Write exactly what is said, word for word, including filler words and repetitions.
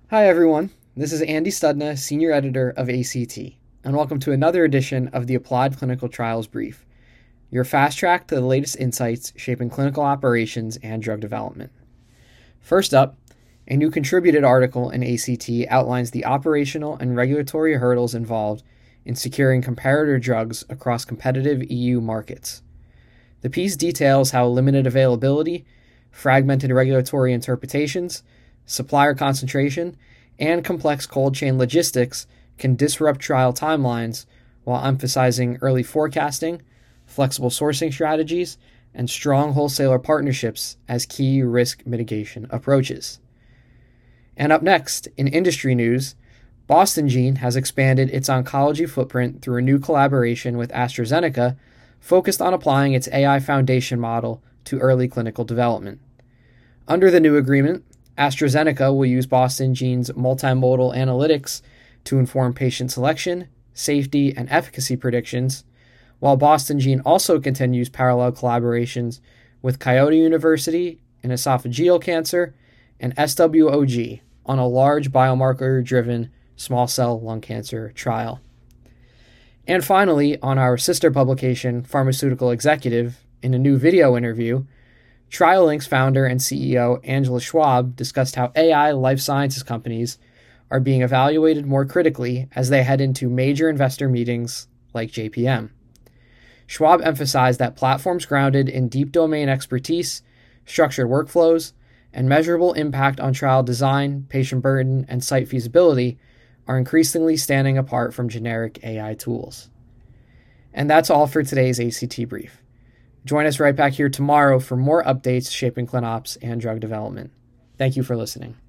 Hi, everyone. This is Andy Studna, Senior Editor of A C T, and welcome to another edition of the Applied Clinical Trials Brief, your fast track to the latest insights shaping clinical operations and drug development. First up, a new contributed article in A C T outlines the operational and regulatory hurdles involved in securing comparator drugs across competitive E U markets. The piece details how limited availability, fragmented regulatory interpretations, supplier concentration, and complex cold chain logistics can disrupt trial timelines while emphasizing early forecasting, flexible sourcing strategies, and strong wholesaler partnerships as key risk mitigation approaches. And up next, in industry news, Boston Gene has expanded its oncology footprint through a new collaboration with AstraZeneca focused on applying its A I foundation model to early clinical development. Under the new agreement, AstraZeneca will use Boston Gene's multimodal analytics to inform patient selection, safety, and efficacy predictions, while Boston Gene also continues parallel collaborations with Coyote University in esophageal cancer and S W O G on a large biomarker-driven small cell lung cancer trial. And finally, on our sister publication, Pharmaceutical Executive, in a new video interview, TrialLink's founder and C E O Angela Schwab discussed how A I life sciences companies are being evaluated more critically as they head into major investor meetings like J P M. Schwab emphasized that platforms grounded in deep domain expertise, structured workflows, and measurable impact on trial design, patient burden, and site feasibility are increasingly standing apart from generic A I tools. And that's all for today's A C T Brief. Join us right back here tomorrow for more updates shaping ClinOps and drug development. Thank you for listening.